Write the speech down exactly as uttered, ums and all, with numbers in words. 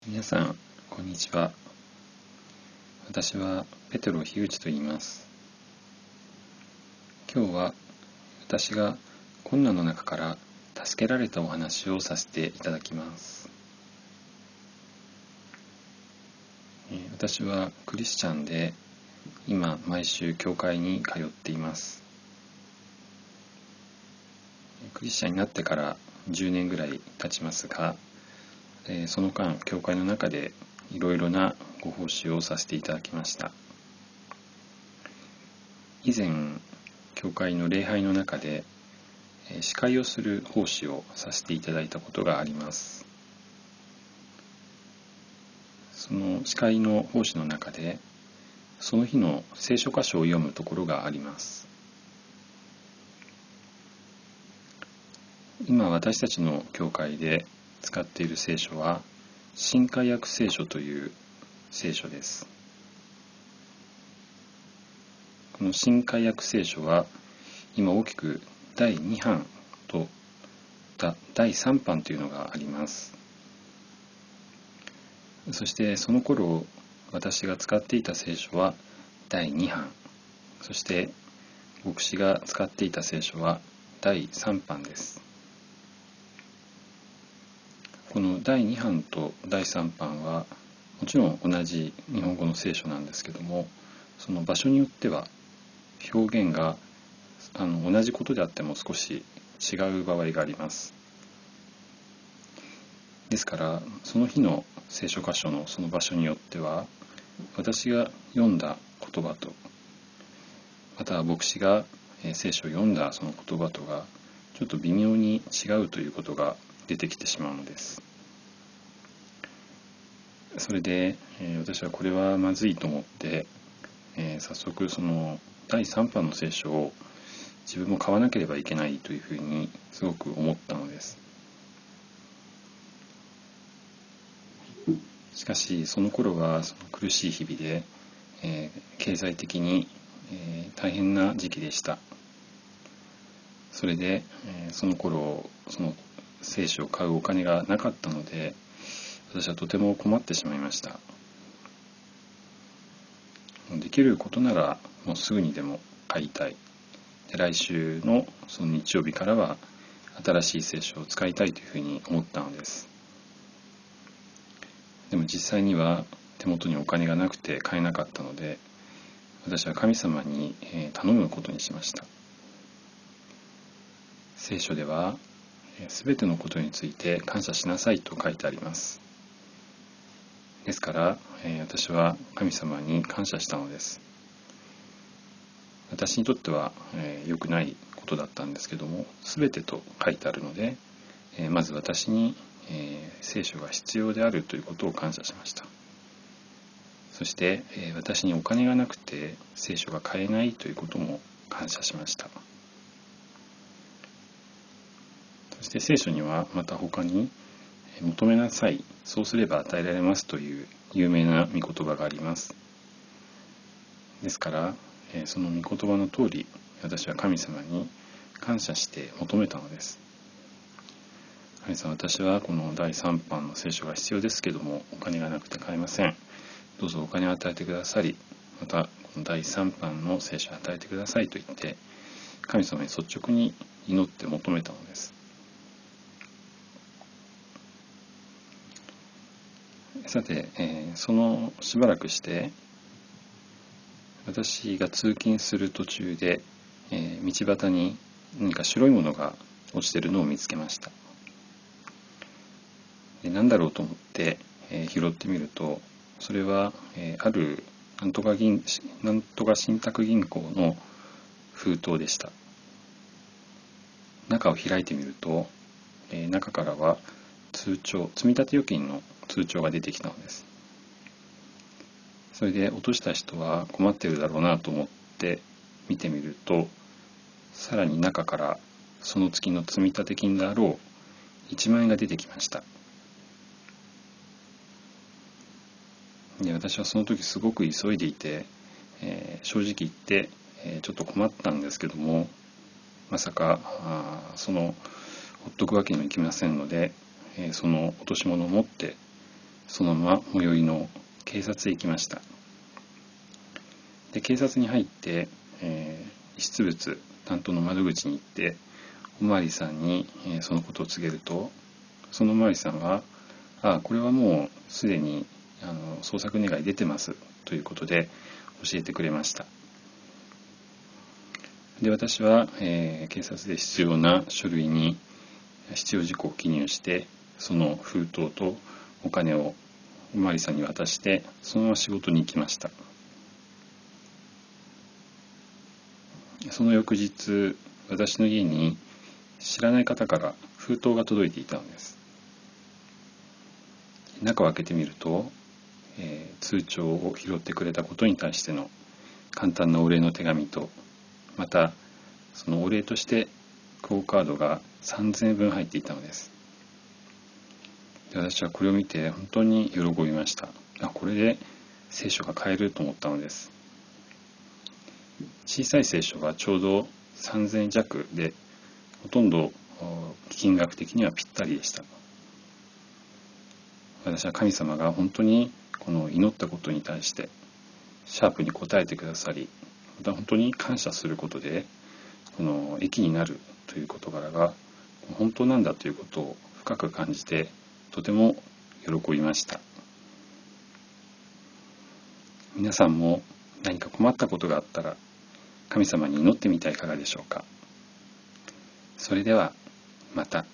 皆さん、こんにちは。私はペテロ樋口と言います。今日は私が困難の中から助けられたお話をさせていただきます。私はクリスチャンで、今毎週教会に通っています。クリスチャンになってからじゅうねんぐらい経ちますが、その間、教会の中でいろいろなご奉仕をさせていただきました。以前、教会の礼拝の中で司会をする奉仕をさせていただいたことがあります。その司会の奉仕の中で、その日の聖書箇所を読むところがあります。今私たちの教会で使っている聖書は新海訳聖書という聖書です。この新海訳聖書は今大きくだいに版とだいさん版というのがあります。そしてその頃私が使っていた聖書はだいに版、そして牧師が使っていた聖書はだいさん版です。このだいに版とだいさん版はもちろん同じ日本語の聖書なんですけども、その場所によっては表現があの同じことであっても少し違う場合があります。ですからその日の聖書箇所のその場所によっては、私が読んだ言葉と、または牧師が聖書を読んだその言葉とがちょっと微妙に違うということが出てきてしまうのです。それで、えー、私はこれはまずいと思って、えー、早速そのだいさん版の聖書を自分も買わなければいけないというふうにすごく思ったのです。しかしその頃はその苦しい日々で、えー、経済的に、えー、大変な時期でした。それで、えー、その頃その聖書を買うお金がなかったので、私はとても困ってしまいました。できることならもうすぐにでも買いたい。で来週のその日曜日からは新しい聖書を使いたいというふうに思ったのです。でも実際には手元にお金がなくて買えなかったので、私は神様に頼むことにしました。聖書ではすべてのことについて感謝しなさいと書いてあります。ですから、私は神様に感謝したのです。私にとっては良くないことだったんですけども、すべてと書いてあるので、まず私に聖書が必要であるということを感謝しました。そして私にお金がなくて聖書が買えないということも感謝しました。そして聖書にはまた他に、求めなさい、そうすれば与えられますという有名な御言葉があります。ですからその御言葉の通り、私は神様に感謝して求めたのです。神様、私はこのだいさん版の聖書が必要ですけども、お金がなくて買えません。どうぞお金を与えてくださり、またこのだいさん版の聖書を与えてくださいと言って、神様に率直に祈って求めたのです。さて、えー、そのしばらくして、私が通勤する途中で、えー、道端に何か白いものが落ちているのを見つけました。で何だろうと思って、えー、拾ってみると、それは、えー、あるなんとか銀なんとか信託銀行の封筒でした。中を開いてみると、えー、中からは通帳、積立預金の通帳が出てきたのです。それで落とした人は困っているだろうなと思って見てみると、さらに中からその月の積立金であろういちまん円が出てきました。で私はその時すごく急いでいて、えー、正直言って、えー、ちょっと困ったんですけども、まさかあそのほっとくわけにはいきませんので、えー、その落とし物を持ってそのまま最寄りの警察へ行きました。で警察に入って、えー、遺失物担当の窓口に行っておまわりさんに、えー、そのことを告げると、そのおまわりさんは「ああこれはもうすでにあの捜索願い出てます」ということで教えてくれました。で私は、えー、警察で必要な書類に必要事項を記入して、その封筒とお金をおまわりさんに渡して、そのまま仕事に行きました。その翌日、私の家に知らない方から封筒が届いていたのです。中を開けてみると、えー、通帳を拾ってくれたことに対しての簡単なお礼の手紙と、またそのお礼としてクオカードがさんぜんえんぶん入っていたのです。で私はこれを見て本当に喜びました。あ、これで聖書が買えると思ったのです。小さい聖書はちょうどさんぜんえん弱で、ほとんど金額的にはぴったりでした。私は神様が本当にこの祈ったことに対してシャープに答えてくださり、また本当に感謝することでこの益になるという事柄が本当なんだということを深く感じて、とても喜びました。皆さんも何か困ったことがあったら神様に祈ってみてはいかがでしょうか。それではまた。